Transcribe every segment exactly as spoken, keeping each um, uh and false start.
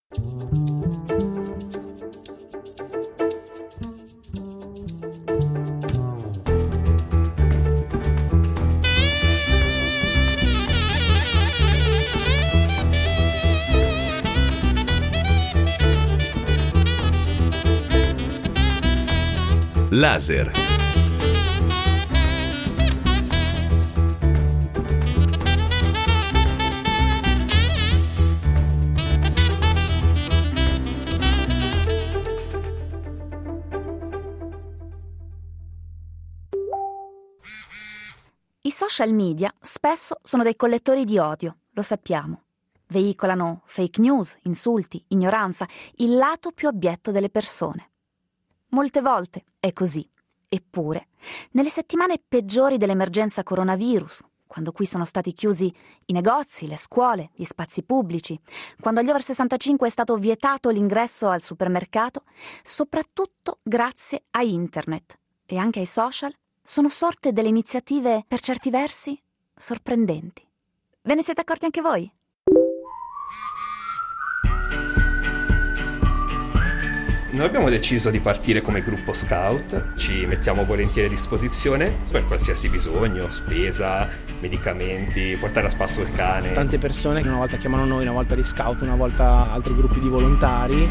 Laser. I social media spesso sono dei collettori di odio, lo sappiamo. Veicolano fake news, insulti, ignoranza, il lato più abietto delle persone. Molte volte è così. Eppure, nelle settimane peggiori dell'emergenza coronavirus, quando qui sono stati chiusi i negozi, le scuole, gli spazi pubblici, quando agli over sessantacinque è stato vietato l'ingresso al supermercato, soprattutto grazie a internet e anche ai social, sono sorte delle iniziative, per certi versi, sorprendenti. Ve ne siete accorti anche voi? Noi abbiamo deciso di partire come gruppo scout, ci mettiamo volentieri a disposizione per qualsiasi bisogno, spesa, medicamenti, portare a spasso il cane. Tante persone che una volta chiamano noi, una volta gli scout, una volta altri gruppi di volontari.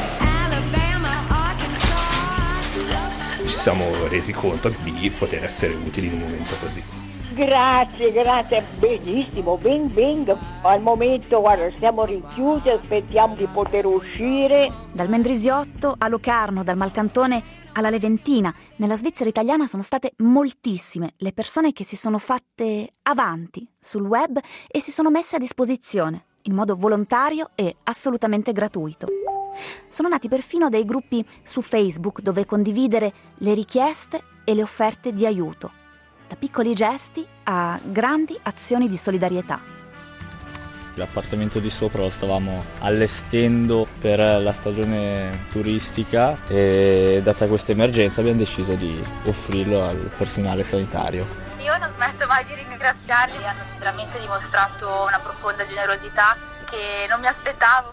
Ci siamo resi conto di poter essere utili in un momento così. Grazie, grazie, benissimo, ben venga. Al momento, guarda, siamo rinchiusi, aspettiamo di poter uscire. Dal Mendrisiotto a Locarno, dal Malcantone alla Leventina, nella Svizzera italiana sono state moltissime le persone che si sono fatte avanti sul web e si sono messe a disposizione in modo volontario e assolutamente gratuito. Sono nati perfino dei gruppi su Facebook dove condividere le richieste e le offerte di aiuto. Da piccoli gesti a grandi azioni di solidarietà. L'appartamento di sopra lo stavamo allestendo per la stagione turistica e data questa emergenza abbiamo deciso di offrirlo al personale sanitario. Io non smetto mai di ringraziarli, hanno veramente dimostrato una profonda generosità che non mi aspettavo.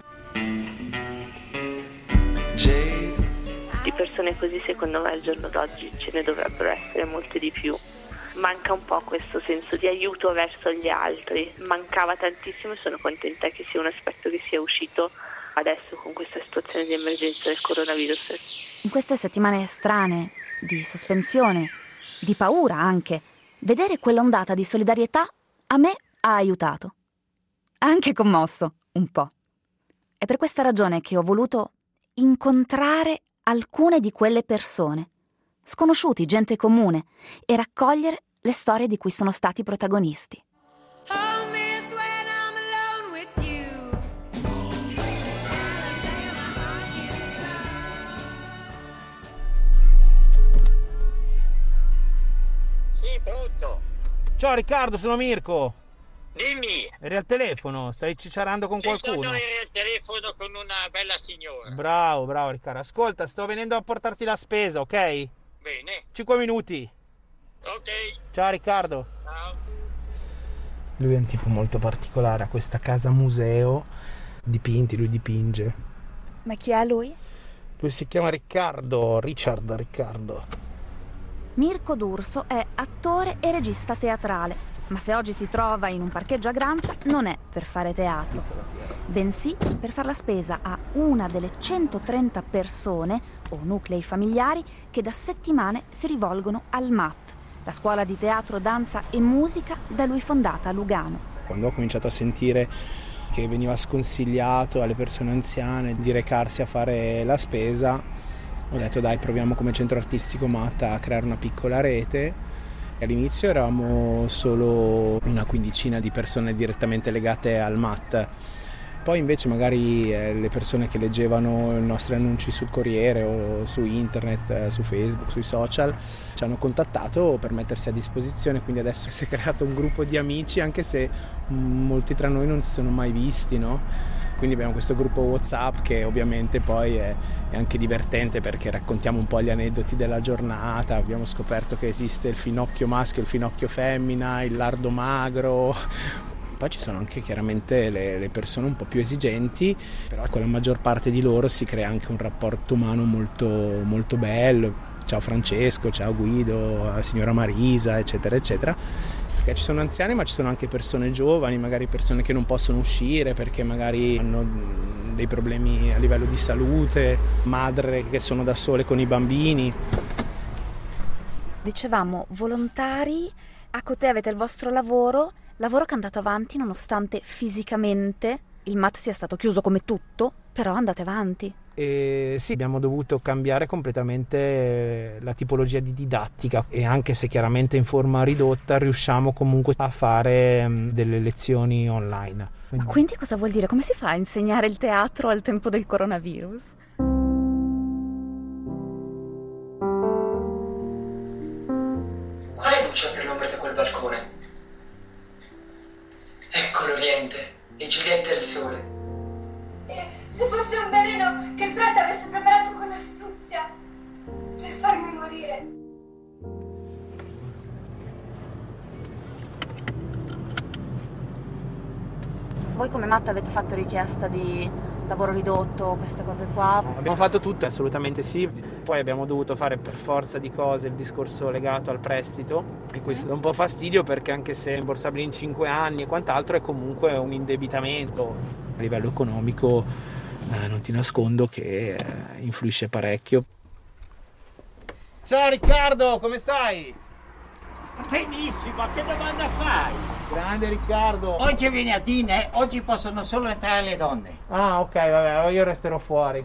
Di persone così secondo me al giorno d'oggi ce ne dovrebbero essere molte di più. Manca un po' questo senso di aiuto verso gli altri, mancava tantissimo e sono contenta che sia un aspetto che sia uscito adesso con questa situazione di emergenza del coronavirus. In queste settimane strane, di sospensione, di paura anche, vedere quell'ondata di solidarietà a me ha aiutato. Ha anche commosso, un po'. È per questa ragione che ho voluto incontrare alcune di quelle persone, sconosciuti, gente comune, e raccogliere le storie di cui sono stati protagonisti. Sì, pronto. Ciao Riccardo, sono Mirko. Dimmi. Eri al telefono, stai cicciarando con sì, qualcuno? Sono eri al telefono con una bella signora. Bravo, bravo Riccardo. Ascolta, sto venendo a portarti la spesa, ok? Bene. Cinque minuti. Ok. Ciao Riccardo. Ciao. Lui è un tipo molto particolare, ha questa casa museo, dipinti, lui dipinge. Ma chi è lui? Lui si chiama Riccardo, Richard Riccardo. Mirko D'Urso è attore e regista teatrale, ma se oggi si trova in un parcheggio a Grancia non è per fare teatro, bensì per far la spesa a una delle centotrenta persone o nuclei familiari che da settimane si rivolgono al M A T, la scuola di teatro, danza e musica da lui fondata a Lugano. Quando ho cominciato a sentire che veniva sconsigliato alle persone anziane di recarsi a fare la spesa, ho detto dai, proviamo come centro artistico M A T a creare una piccola rete. All'inizio eravamo solo una quindicina di persone direttamente legate al M A T, poi invece magari eh, le persone che leggevano i nostri annunci sul Corriere o su internet, eh, su Facebook, sui social, ci hanno contattato per mettersi a disposizione, quindi adesso si è creato un gruppo di amici anche se mh, molti tra noi non si sono mai visti, no? Quindi abbiamo questo gruppo WhatsApp che ovviamente poi è, è anche divertente perché raccontiamo un po' gli aneddoti della giornata, abbiamo scoperto che esiste il finocchio maschio e il finocchio femmina, il lardo magro, Poi ci sono anche chiaramente le, le persone un po' più esigenti, però con la maggior parte di loro si crea anche un rapporto umano molto, molto bello. Ciao Francesco, ciao Guido, signora Marisa, eccetera, eccetera. Perché ci sono anziani, ma ci sono anche persone giovani, magari persone che non possono uscire perché magari hanno dei problemi a livello di salute, madri che sono da sole con i bambini. Dicevamo volontari, a Cotè avete il vostro lavoro, lavoro che è andato avanti nonostante fisicamente il M A T sia stato chiuso come tutto, però andate avanti. E sì, abbiamo dovuto cambiare completamente la tipologia di didattica e anche se chiaramente in forma ridotta riusciamo comunque a fare delle lezioni online. Ma quindi cosa vuol dire? Come si fa a insegnare il teatro al tempo del coronavirus? Quale luce per l'ombra da quel balcone? Ecco l'Oriente, il Giulietta e il sole. Se fosse un veleno che il frate avesse preparato con astuzia per farmi morire. Voi come M A T avete fatto richiesta di lavoro ridotto, queste cose qua? Abbiamo fatto tutto, assolutamente sì. Poi abbiamo dovuto fare per forza di cose il discorso legato al prestito e questo dà un po' fastidio perché anche se è rimborsabile in cinque anni e quant'altro è comunque un indebitamento a livello economico. Eh, non ti nascondo che eh, influisce parecchio. Ciao Riccardo, come stai? Benissimo, che domanda fai? Grande Riccardo. Oggi vieni a Dine, oggi possono solo entrare le donne. Ah ok, vabbè, io resterò fuori.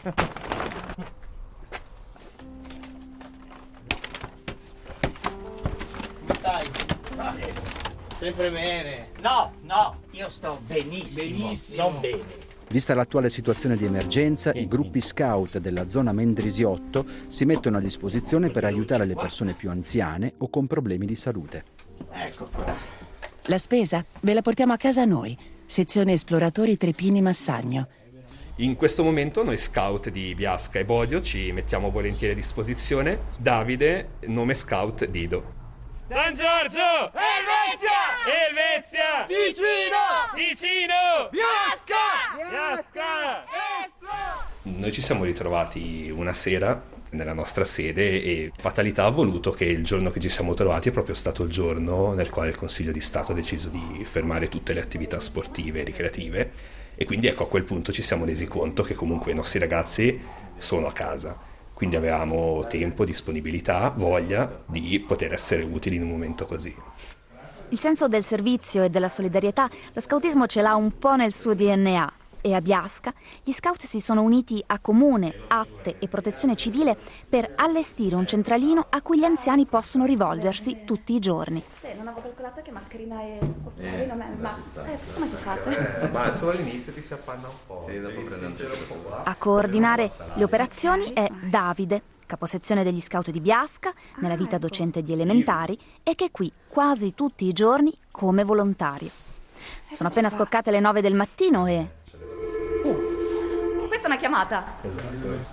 Come stai? Vale. Sempre bene. No, no, io sto benissimo, Benissimo. non bene. Vista l'attuale situazione di emergenza, i gruppi scout della zona Mendrisiotto si mettono a disposizione per aiutare le persone più anziane o con problemi di salute. Ecco qua. La spesa ve la portiamo a casa noi, sezione esploratori Trepini Massagno. In questo momento noi scout di Biasca e Bodio ci mettiamo volentieri a disposizione. Davide, nome scout Dido. San Giorgio! Elvezia! Elvezia! Ticino! Ticino! Biasca! Biasca! Esplo! Noi ci siamo ritrovati una sera nella nostra sede e fatalità ha voluto che il giorno che ci siamo trovati è proprio stato il giorno nel quale il Consiglio di Stato ha deciso di fermare tutte le attività sportive e ricreative e quindi ecco a quel punto ci siamo resi conto che comunque i nostri ragazzi sono a casa. Quindi avevamo tempo, disponibilità, voglia di poter essere utili in un momento così. Il senso del servizio e della solidarietà, lo scoutismo ce l'ha un po' nel suo D N A. E a Biasca gli scout si sono uniti a Comune, Atte e Protezione Civile per allestire un centralino a cui gli anziani possono rivolgersi tutti i giorni. Eh, non avevo calcolato che mascherina e occhiali, non è, ma eh, come ti fate? Ma solo all'inizio ti si appanna un po'. Sì, dopo un po'. A coordinare le operazioni è Davide, caposezione degli scout di Biasca, nella vita docente di elementari, e che è qui quasi tutti i giorni come volontario. Sono appena scoccate le nove del mattino e... Uh, questa è una chiamata. Esatto.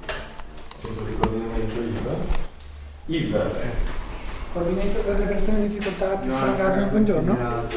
I V A. Coordinamento per le persone in difficoltà, persone a casa, buongiorno.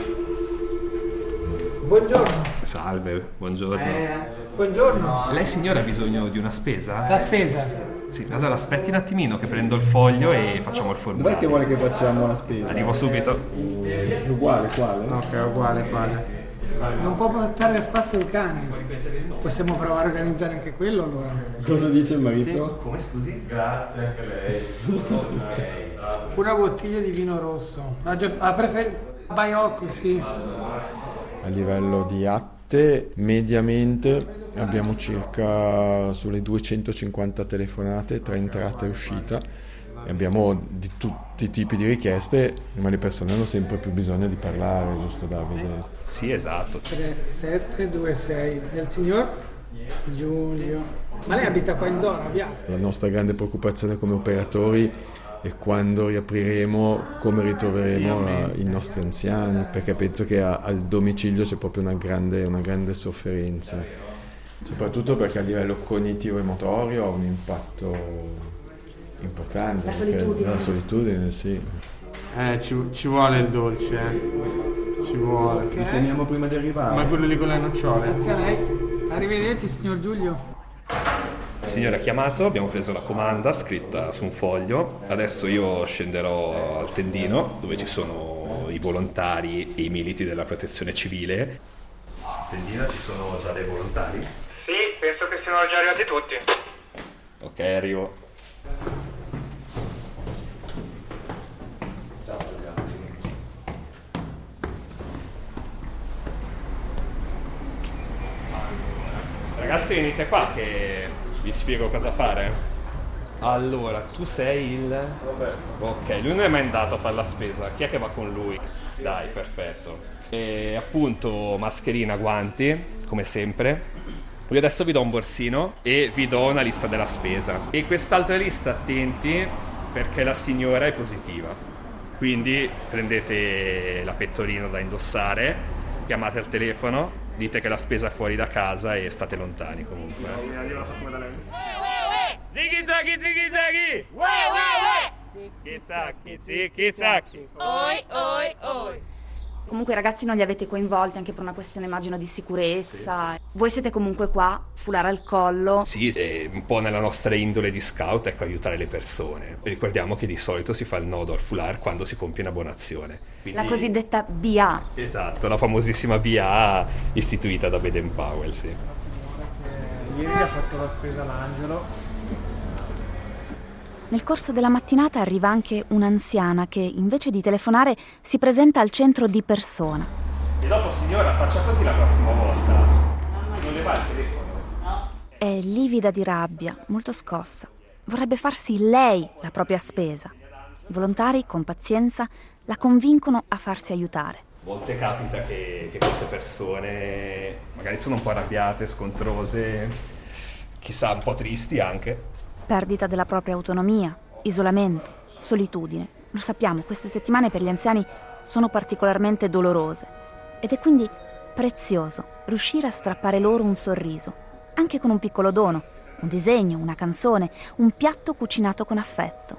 Buongiorno. Salve, buongiorno. Eh, buongiorno. Lei signora ha bisogno di una spesa? La spesa. Sì, allora aspetti un attimino che prendo il foglio e facciamo il formulario. Dov'è che vuole che facciamo la spesa? Arrivo subito. Uguale, quale? Ok, uguale, quale. Non può portare a spasso il cane. Possiamo provare a organizzare anche quello allora. Cosa dice il marito? Come scusi? Grazie anche lei. Una bottiglia di vino rosso. Ha già ha preferito Baiocco, sì. A livello di atte, mediamente abbiamo circa sulle duecentocinquanta telefonate tra entrata e uscita. E abbiamo di tutti i tipi di richieste, ma le persone hanno sempre più bisogno di parlare, giusto Davide? Sì, esatto. tre sette due sei. E il signor? Giulio. Ma lei abita qua in zona, a Biasca? La nostra grande preoccupazione come operatori è quando riapriremo come ritroveremo la, i nostri anziani, perché penso che a, al domicilio c'è proprio una grande, una grande sofferenza, soprattutto perché a livello cognitivo e motorio ha un impatto importante. La solitudine. La solitudine, sì. Eh, ci, ci vuole il dolce, eh. Ci ci vuole. Ok. Finiamo prima di arrivare. Ma quello lì con le nocciole. Grazie a lei. Arrivederci, signor Giulio. Il signore ha chiamato, abbiamo preso la comanda scritta su un foglio. Adesso io scenderò al tendino dove ci sono i volontari e i militi della protezione civile. Al tendino ci sono già dei volontari? Sì, penso che siano già arrivati tutti. Ok, arrivo. Ciao ragazzi. Ragazzi, venite qua che vi spiego cosa fare. Allora, tu sei il... Roberto. Ok, lui non è mai andato a fare la spesa. Chi è che va con lui? Dai, perfetto. E appunto mascherina, guanti, come sempre. Io adesso vi do un borsino e vi do una lista della spesa. E quest'altra lista, attenti, perché la signora è positiva. Quindi prendete la pettorina da indossare, chiamate al telefono, dite che la spesa è fuori da casa e state lontani comunque. Ziggy zaggy ziggy zaggy! Uè uè uè! Kizaki ziki zaki! Oi oi oi! Comunque i ragazzi non li avete coinvolti anche per una questione immagino di sicurezza. Sì. Voi siete comunque qua, foulard al collo. Sì, è un po' nella nostra indole di scout, ecco, aiutare le persone. Ricordiamo che di solito si fa il nodo al foulard quando si compie una buona azione. Quindi... La cosiddetta B A. Esatto, la famosissima B A istituita da Baden Powell, sì. Ieri ha fatto la spesa l'Angelo. Nel corso della mattinata arriva anche un'anziana che, invece di telefonare, si presenta al centro di persona. E dopo, signora, faccia così la prossima volta. Non le va il telefono. È livida di rabbia, molto scossa. Vorrebbe farsi lei la propria spesa. I volontari, con pazienza, la convincono a farsi aiutare. A volte capita che, che queste persone magari sono un po' arrabbiate, scontrose, chissà, un po' tristi anche. Perdita della propria autonomia, isolamento, solitudine. Lo sappiamo, queste settimane per gli anziani sono particolarmente dolorose ed è quindi prezioso riuscire a strappare loro un sorriso, anche con un piccolo dono, un disegno, una canzone, un piatto cucinato con affetto.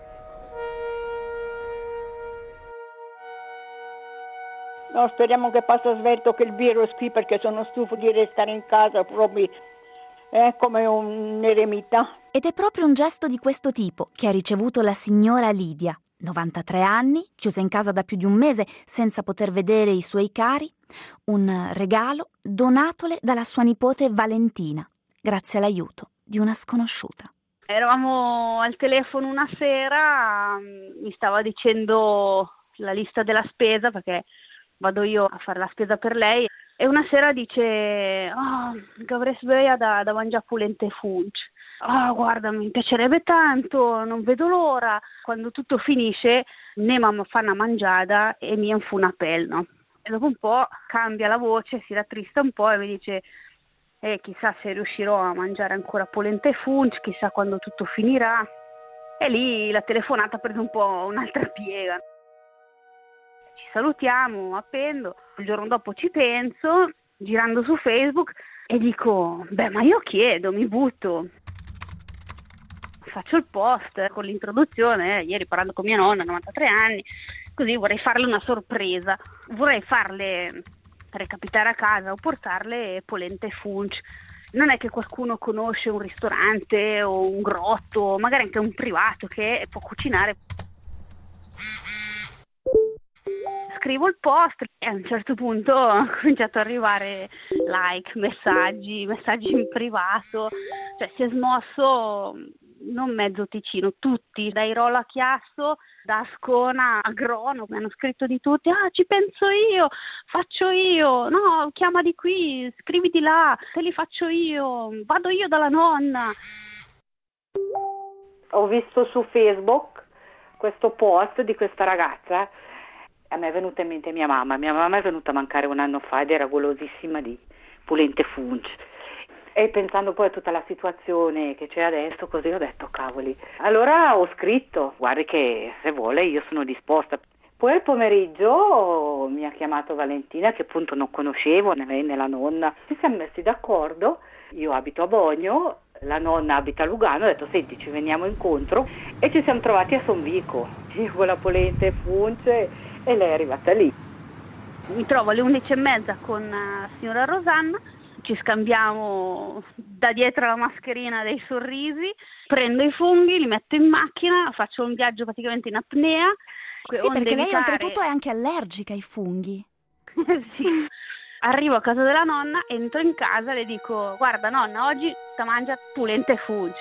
No, speriamo che passa svelto che il virus qui, perché sono stufo di restare in casa proprio eh, come un eremita. Ed è proprio un gesto di questo tipo che ha ricevuto la signora Lidia, novantatré anni, chiusa in casa da più di un mese senza poter vedere i suoi cari, un regalo donatole dalla sua nipote Valentina, grazie all'aiuto di una sconosciuta. Eravamo al telefono una sera, mi stava dicendo la lista della spesa, perché vado io a fare la spesa per lei, e una sera dice oh, che avrei sveglia da, da mangiare polente e funci. Ah, oh, guarda, mi piacerebbe tanto, non vedo l'ora. Quando tutto finisce, ne mamma fa una mangiata e mi infu una pelle, no? E dopo un po' cambia la voce, si rattrista un po' e mi dice eh, chissà se riuscirò a mangiare ancora polenta e funci, chissà quando tutto finirà. E lì la telefonata prende un po' un'altra piega. Ci salutiamo, appendo, il giorno dopo ci penso, girando su Facebook, e dico, beh, ma io chiedo, mi butto. Faccio il post con l'introduzione, eh, ieri parlando con mia nonna, novantatré anni, così vorrei farle una sorpresa, vorrei farle recapitare a casa o portarle polenta e funci. Non è che qualcuno conosce un ristorante o un grotto, magari anche un privato che può cucinare. Scrivo il post e a un certo punto ho cominciato ad arrivare like, messaggi, messaggi in privato, cioè si è smosso non mezzo Ticino, tutti, da Irola a Chiasso, da Ascona a Grono, mi hanno scritto di tutti, ah ci penso io, faccio io, no chiama di qui, scrivi di là, te li faccio io, vado io dalla nonna. Ho visto su Facebook questo post di questa ragazza, a me è venuta in mente mia mamma, mia mamma è venuta a mancare un anno fa ed era golosissima di polente funci. E pensando poi a tutta la situazione che c'è adesso, così ho detto, cavoli. Allora ho scritto, guardi che se vuole io sono disposta. Poi al pomeriggio mi ha chiamato Valentina, che appunto non conoscevo, né lei né la nonna. Ci siamo messi d'accordo, io abito a Bogno, la nonna abita a Lugano, ho detto, senti, ci veniamo incontro, e ci siamo trovati a Sonvico, io con la polenta e funce, e lei è arrivata lì. Mi trovo alle undici e mezza con la signora Rosanna, ci scambiamo da dietro la mascherina dei sorrisi, prendo i funghi, li metto in macchina, faccio un viaggio praticamente in apnea. Sì, perché lei evitare... oltretutto è anche allergica ai funghi. Sì. Arrivo a casa della nonna, entro in casa e le dico: guarda nonna, oggi sta mangia pulente fungi.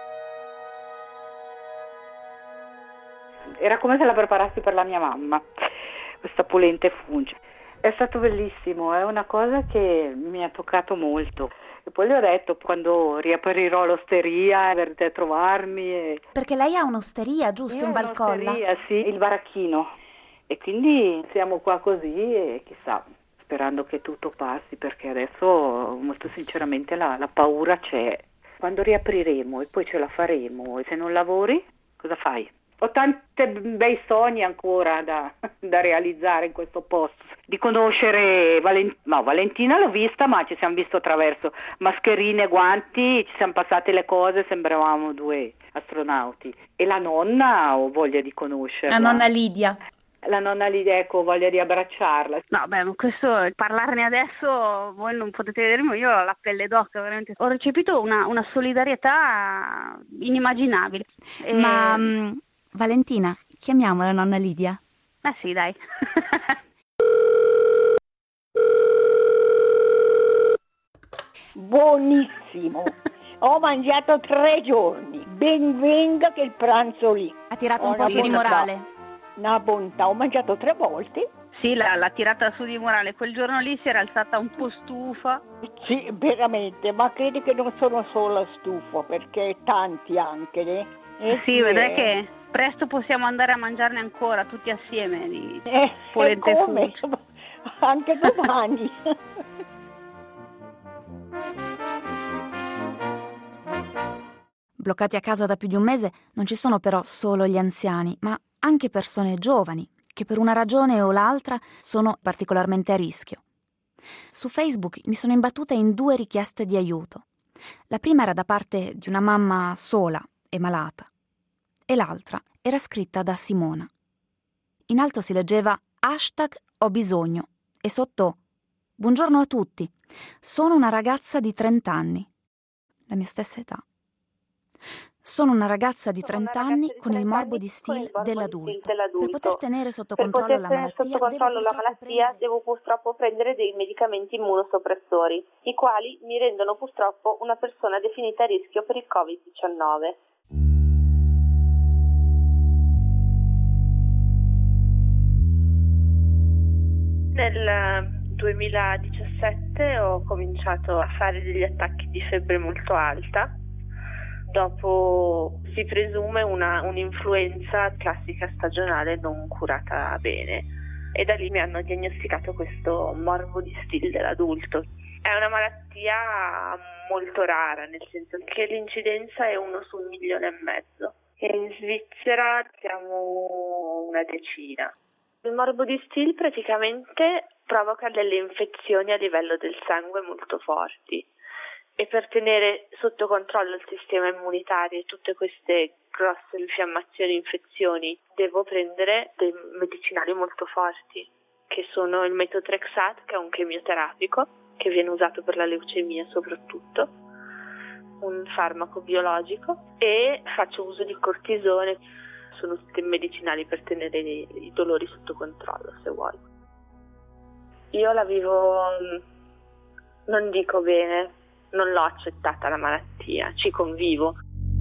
Era come se la preparassi per la mia mamma, questa pulente fungi. È stato bellissimo, è una cosa che mi ha toccato molto. E poi le ho detto, quando riaprirò l'osteria, verrete a trovarmi. E... Perché lei ha un'osteria, giusto, Io in Valcolla? Un'osteria, sì, il baracchino. E quindi siamo qua così e chissà, sperando che tutto passi, perché adesso molto sinceramente la, la paura c'è. Quando riapriremo e poi ce la faremo, e se non lavori, cosa fai? Ho tanti bei sogni ancora da, da realizzare in questo posto. Di conoscere Valentina, no, Valentina l'ho vista, ma ci siamo visto attraverso mascherine, guanti, ci siamo passate le cose, sembravamo due astronauti. E la nonna ho voglia di conoscerla. La nonna Lidia. La nonna Lidia, ecco, ho voglia di abbracciarla. No, beh, questo, parlarne adesso, voi non potete vedermi, io ho la pelle d'oca, veramente. Ho recepito una, una solidarietà inimmaginabile. E... Ma... Um... Valentina, chiamiamo la nonna Lidia? Eh sì, dai. Buonissimo. Ho mangiato tre giorni. Ben venga che il pranzo lì. Ha tirato Ho un po' su di morale. Una bontà. Ho mangiato tre volte. Sì, l'ha, l'ha tirata su di morale. Quel giorno lì si era alzata un po' stufa. Sì, veramente. Ma credi che non sono solo stufa, perché tanti anche, eh? Eh sì, vedrai che presto possiamo andare a mangiarne ancora tutti assieme di eh, polente come? Anche domani. Bloccati a casa da più di un mese non ci sono però solo gli anziani, ma anche persone giovani che per una ragione o l'altra sono particolarmente a rischio. Su Facebook mi sono imbattuta in due richieste di aiuto. La prima era da parte di una mamma sola e malata, e l'altra era scritta da Simona. In alto si leggeva hashtag ho bisogno e sotto buongiorno a tutti, sono una ragazza di trenta anni, la mia stessa età. Sono una ragazza di trenta anni con il morbo di Still dell'adulto. Per poter tenere sotto per controllo poter la tenere malattia, sotto controllo devo la malattia prendere... devo purtroppo prendere dei medicamenti immunosoppressori, i quali mi rendono purtroppo una persona definita a rischio per il covid diciannove. Nel duemiladiciassette ho cominciato a fare degli attacchi di febbre molto alta. Dopo si presume una, un'influenza classica stagionale non curata bene e da lì mi hanno diagnosticato questo morbo di Still dell'adulto. È una malattia molto rara, nel senso che l'incidenza è uno su un milione e mezzo e in Svizzera siamo una decina. Il morbo di Still praticamente provoca delle infezioni a livello del sangue molto forti. E per tenere sotto controllo il sistema immunitario e tutte queste grosse infiammazioni e infezioni devo prendere dei medicinali molto forti, che sono il metotrexate, che è un chemioterapico che viene usato per la leucemia soprattutto, un farmaco biologico, e faccio uso di cortisone. Sono tutti medicinali per tenere i, i dolori sotto controllo, se vuoi. Io la vivo, non dico bene, non l'ho accettata la malattia, ci convivo.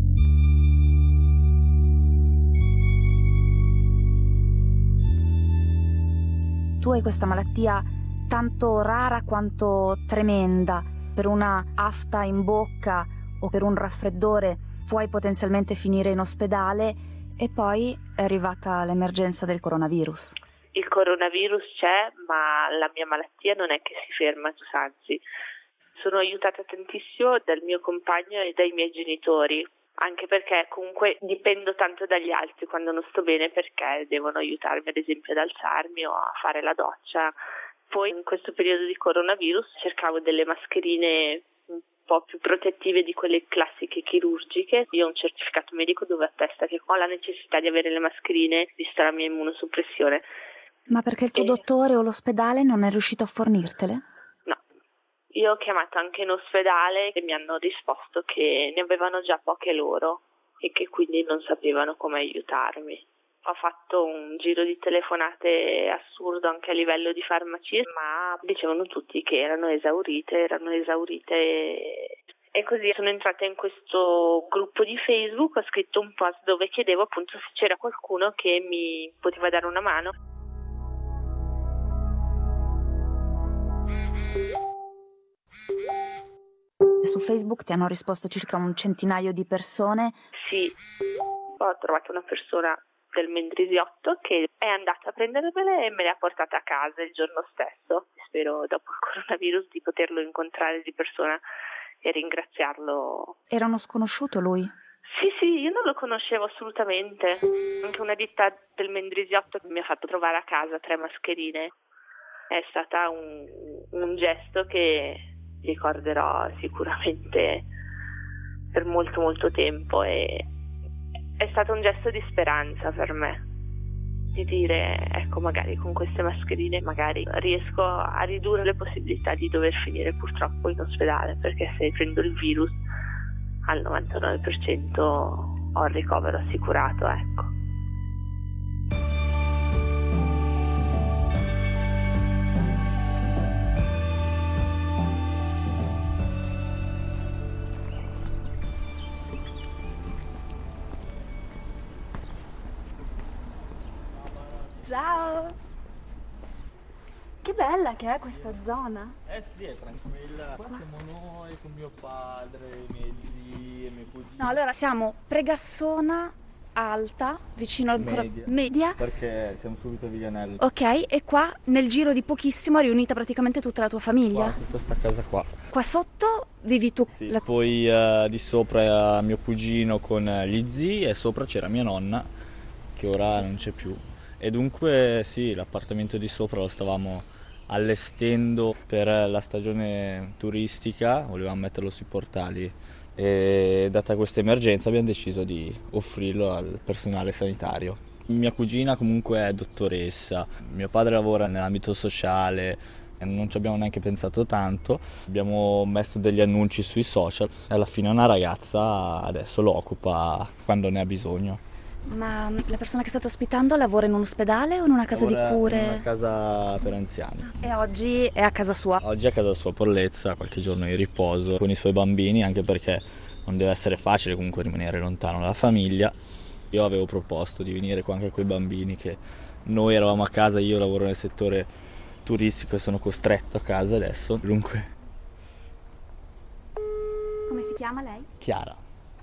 Tu hai questa malattia tanto rara quanto tremenda. Per una afta in bocca o per un raffreddore puoi potenzialmente finire in ospedale, e poi è arrivata l'emergenza del coronavirus. Il coronavirus c'è, ma la mia malattia non è che si ferma, anzi. Sono aiutata tantissimo dal mio compagno e dai miei genitori, anche perché comunque dipendo tanto dagli altri quando non sto bene, perché devono aiutarmi ad esempio ad alzarmi o a fare la doccia. Poi in questo periodo di coronavirus cercavo delle mascherine un po' più protettive di quelle classiche chirurgiche. Io ho un certificato medico dove attesta che ho la necessità di avere le mascherine vista la mia immunosoppressione. Ma perché il tuo e... dottore o l'ospedale non è riuscito a fornirtele? No, io ho chiamato anche in ospedale e mi hanno risposto che ne avevano già poche loro e che quindi non sapevano come aiutarmi. Ho fatto un giro di telefonate assurdo anche a livello di farmacie, ma dicevano tutti che erano esaurite, erano esaurite e così sono entrata in questo gruppo di Facebook, ho scritto un post dove chiedevo appunto se c'era qualcuno che mi poteva dare una mano. Su Facebook ti hanno risposto circa un centinaio di persone. Sì, ho trovato una persona del Mendrisiotto che è andata a prendermele e me le ha portate a casa il giorno stesso. Spero dopo il coronavirus di poterlo incontrare di persona e ringraziarlo. Era uno sconosciuto lui? Sì, sì, io non lo conoscevo assolutamente. Anche una ditta del Mendrisiotto mi ha fatto trovare a casa tre mascherine. È stata un, un gesto che ricorderò sicuramente per molto molto tempo e è stato un gesto di speranza per me, di dire ecco magari con queste mascherine magari riesco a ridurre le possibilità di dover finire purtroppo in ospedale, perché se prendo il virus al novantanove per cento ho il ricovero assicurato, ecco. Ciao! Che bella che è questa zona! Eh sì, è tranquilla. Qua siamo noi con mio padre, i miei zii, i miei cugini. No, allora siamo Pregassona Alta, vicino al Media. Media. Perché siamo subito a Viganello. Ok, e qua nel giro di pochissimo è riunita praticamente tutta la tua famiglia. Qua, tutta sta casa qua. Qua sotto vivi tu? Sì. La... Poi uh, di sopra mio cugino con gli zii e sopra c'era mia nonna, che ora non c'è più. E dunque sì, l'appartamento di sopra lo stavamo allestendo per la stagione turistica, volevamo metterlo sui portali e data questa emergenza abbiamo deciso di offrirlo al personale sanitario. Mia cugina comunque è dottoressa, mio padre lavora nell'ambito sociale, non ci abbiamo neanche pensato tanto, abbiamo messo degli annunci sui social e alla fine una ragazza adesso lo occupa quando ne ha bisogno. Ma la persona che state ospitando lavora in un ospedale o in una casa lavora di cure? In una casa per anziani. E oggi è a casa sua? Oggi è a casa sua, Porlezza, qualche giorno in riposo con i suoi bambini, anche perché non deve essere facile comunque rimanere lontano dalla famiglia. Io avevo proposto di venire qua anche con i bambini, che noi eravamo a casa, io lavoro nel settore turistico e sono costretto a casa adesso, dunque. Come si chiama lei? Chiara.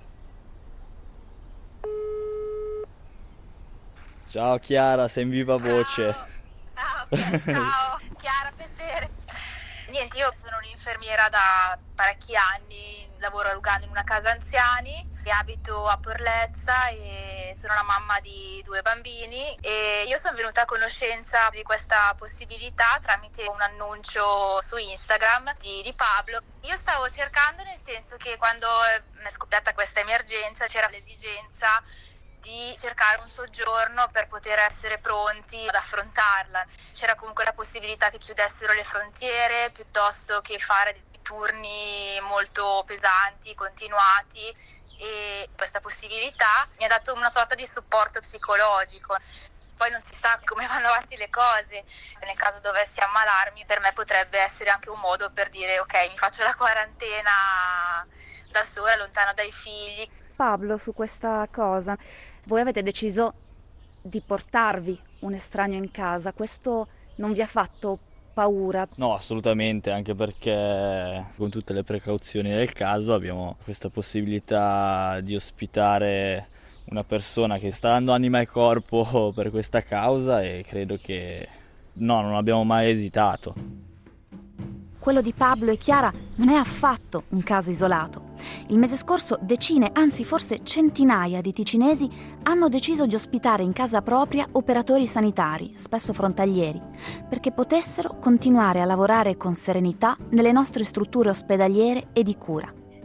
Ciao Chiara, sei in viva voce. Ah, ok, ciao, Chiara Pesere. Niente, io sono un'infermiera da parecchi anni, lavoro a Lugano in una casa anziani, abito a Porlezza e sono la mamma di due bambini e io sono venuta a conoscenza di questa possibilità tramite un annuncio su Instagram di, di Pablo. Io stavo cercando, nel senso che quando è scoppiata questa emergenza c'era l'esigenza di cercare un soggiorno per poter essere pronti ad affrontarla. C'era comunque la possibilità che chiudessero le frontiere piuttosto che fare dei turni molto pesanti, continuati, e questa possibilità mi ha dato una sorta di supporto psicologico. Poi non si sa come vanno avanti le cose, nel caso dovessi ammalarmi per me potrebbe essere anche un modo per dire ok, mi faccio la quarantena da sola, lontano dai figli. Pablo, su questa cosa, voi avete deciso di portarvi un estraneo in casa, questo non vi ha fatto paura? No, assolutamente, anche perché con tutte le precauzioni del caso abbiamo questa possibilità di ospitare una persona che sta dando anima e corpo per questa causa e credo che no, non abbiamo mai esitato. Quello di Pablo e Chiara non è affatto un caso isolato. Il mese scorso decine, anzi forse centinaia di ticinesi hanno deciso di ospitare in casa propria operatori sanitari, spesso frontalieri, perché potessero continuare a lavorare con serenità nelle nostre strutture ospedaliere e di cura.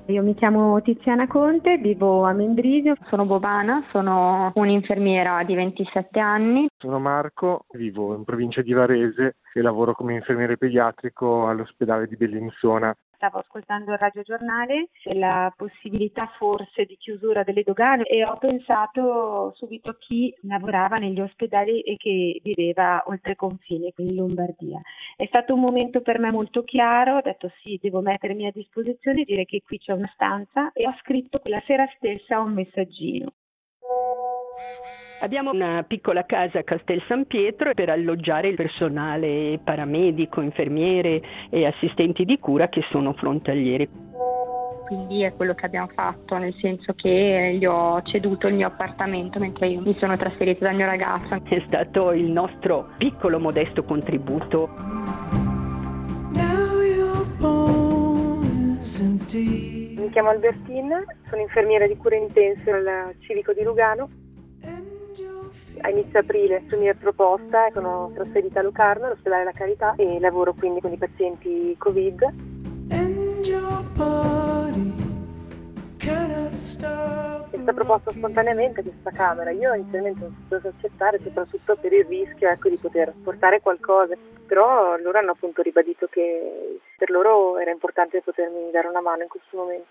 Io mi chiamo Tiziana Conte, vivo a Mendrisio, sono bobana, sono un'infermiera di ventisette anni. Sono Marco, vivo in provincia di Varese e lavoro come infermiere pediatrico all'ospedale di Bellinzona. Stavo ascoltando il radiogiornale della possibilità forse di chiusura delle dogane e ho pensato subito a chi lavorava negli ospedali e che viveva oltre confine, quindi in Lombardia. È stato un momento per me molto chiaro, ho detto sì, devo mettermi a disposizione, dire che qui c'è una stanza e ho scritto quella sera stessa un messaggino. Abbiamo una piccola casa a Castel San Pietro per alloggiare il personale paramedico, infermiere e assistenti di cura che sono frontalieri. Quindi è quello che abbiamo fatto, nel senso che gli ho ceduto il mio appartamento mentre io mi sono trasferita dal mio ragazzo. È stato il nostro piccolo modesto contributo. Mi chiamo Albertina, sono infermiera di cura intense al Civico di Lugano. A inizio aprile su mia proposta sono trasferita a Locarno, all'ospedale La Carità, e lavoro quindi con i pazienti Covid. È stata proposta spontaneamente questa camera. Io inizialmente non potevo accettare, soprattutto per il rischio ecco, di poter portare qualcosa, però loro hanno appunto ribadito che per loro era importante potermi dare una mano in questo momento.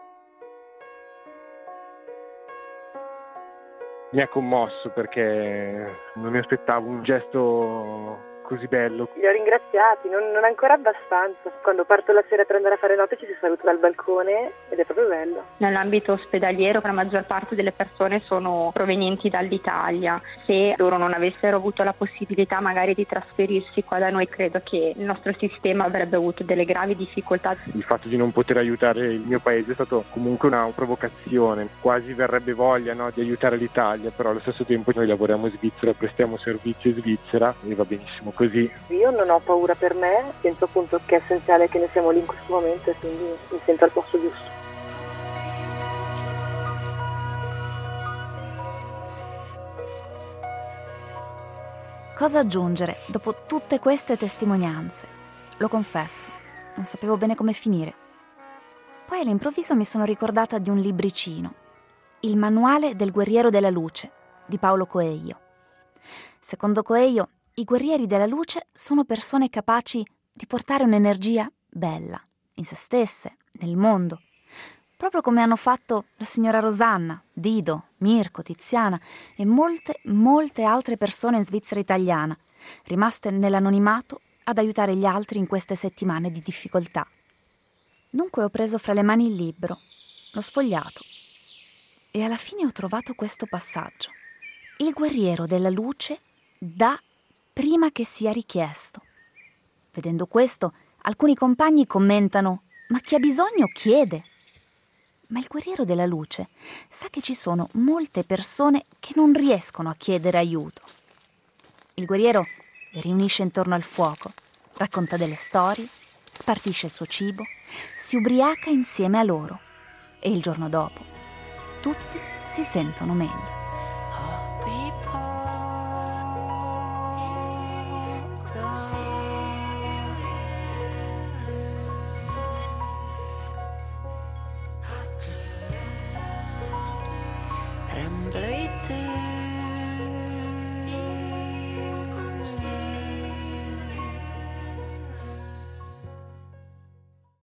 Mi ha commosso perché non mi aspettavo un gesto così bello. Li ho ringraziati, non, non ancora abbastanza. Quando parto la sera per andare a fare notte ci si saluta dal balcone ed è proprio bello. Nell'ambito ospedaliero la maggior parte delle persone sono provenienti dall'Italia. Se loro non avessero avuto la possibilità magari di trasferirsi qua da noi, credo che il nostro sistema avrebbe avuto delle gravi difficoltà. Il fatto di non poter aiutare il mio paese è stato comunque una provocazione. Quasi verrebbe voglia no, di aiutare l'Italia, però allo stesso tempo noi lavoriamo in Svizzera, prestiamo servizi in Svizzera e va benissimo così. Io non ho paura per me, penso appunto che è essenziale che noi siamo lì in questo momento e quindi mi sento al posto giusto. Cosa aggiungere dopo tutte queste testimonianze? Lo confesso, non sapevo bene come finire. Poi all'improvviso mi sono ricordata di un libricino, Il manuale del guerriero della luce, di Paulo Coelho. Secondo Coelho, i guerrieri della luce sono persone capaci di portare un'energia bella in se stesse, nel mondo, proprio come hanno fatto la signora Rosanna, Dido, Mirko, Tiziana e molte, molte altre persone in Svizzera italiana, rimaste nell'anonimato ad aiutare gli altri in queste settimane di difficoltà. Dunque ho preso fra le mani il libro, l'ho sfogliato e alla fine ho trovato questo passaggio. Il guerriero della luce dà prima che sia richiesto. Vedendo questo, alcuni compagni commentano: ma chi ha bisogno chiede. Ma il guerriero della luce sa che ci sono molte persone che non riescono a chiedere aiuto. Il guerriero le riunisce intorno al fuoco, racconta delle storie, spartisce il suo cibo, si ubriaca insieme a loro e il giorno dopo tutti si sentono meglio. Rambla i te